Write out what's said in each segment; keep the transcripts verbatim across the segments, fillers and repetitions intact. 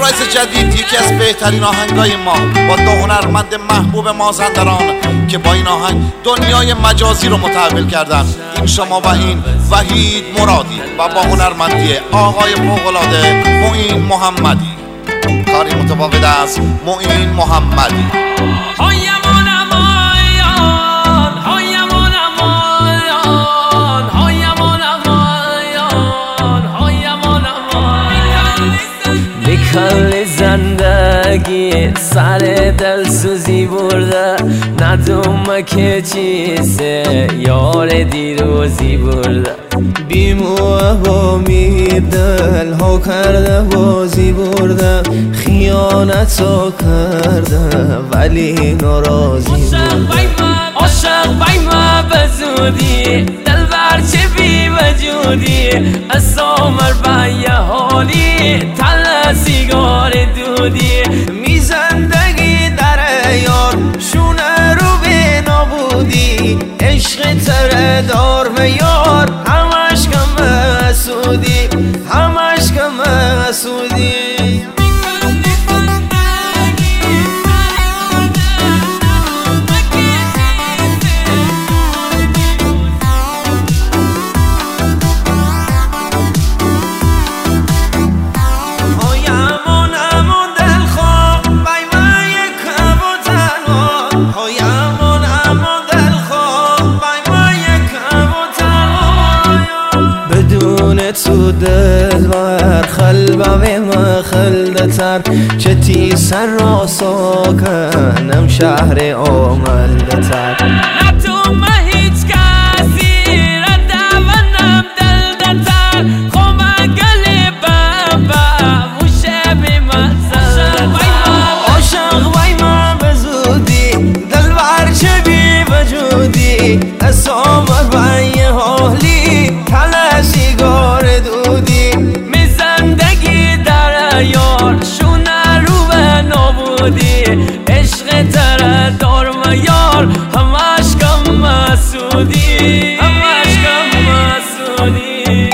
سورپرایز جدید، یکی از بهترین آهنگای ما با دو هنرمند محبوب مازندران که با این آهنگ دنیای مجازی رو متحول کردن. این شما و این وحید مرادی و با هنرمندی آقای فوق‌العاده معین محمدی. کاری متفاوت از معین محمدی. کل زندگی سر دل سوزی برده، ندوم که چیزه یار دیروزی برده. بیموه و میر دل ها کرده بازی برده، خیانت ها کرده ولی ناراضی برده. عاشق بای ما بزودی دل برچه بی وجودی، از سامر بای حالی تل سیگار دودی. می زندگی در یار شونه رو به نابودی، عشق تره دار و یار همش کم حسودی، همش کم حسودی. تو دل ور خلبه ما خلدتر، چه تی سر را ساکنم شهر آملدتر. نه تو ما هیچ کسی را دونم دلدتر، خواه گلی بابا موشه بی مزر. عاشق بای ما بزودی دل ور چه بی وجودی، از سامر بای حالی تل سیگار دودی. می زندگی در یار شونه رو به نابودی، عشق تره دار و یار همش کم مسودی، همش کم مسودی.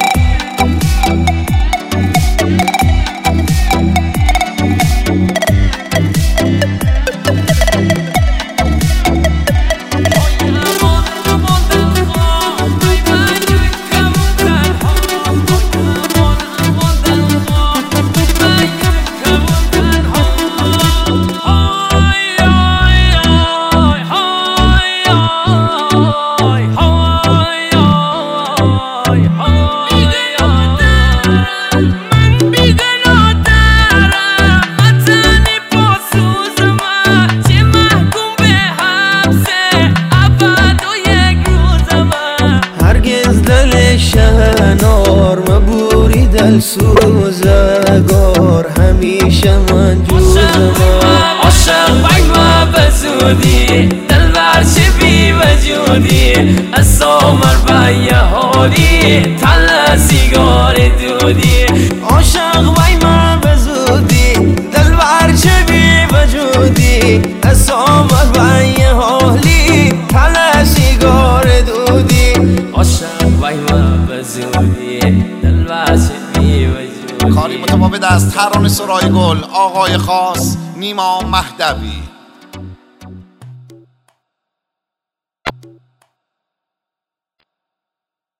شهنار مبوری دل سوزگار، همیشه من جوزم. عاشق بای ما بزودی دل برچه بی وجودی، از سامر بای حالی تل سیگار دودی. عاشق بای ما بزودی دل برچه بی وجودی، از سامر بای حالی تل سیگار دودی. عاشق بای ما بزودی دل برچه بی وجودی. کاری متفاوت از ترانه سرای گل آقای خاص نیما مهدوی.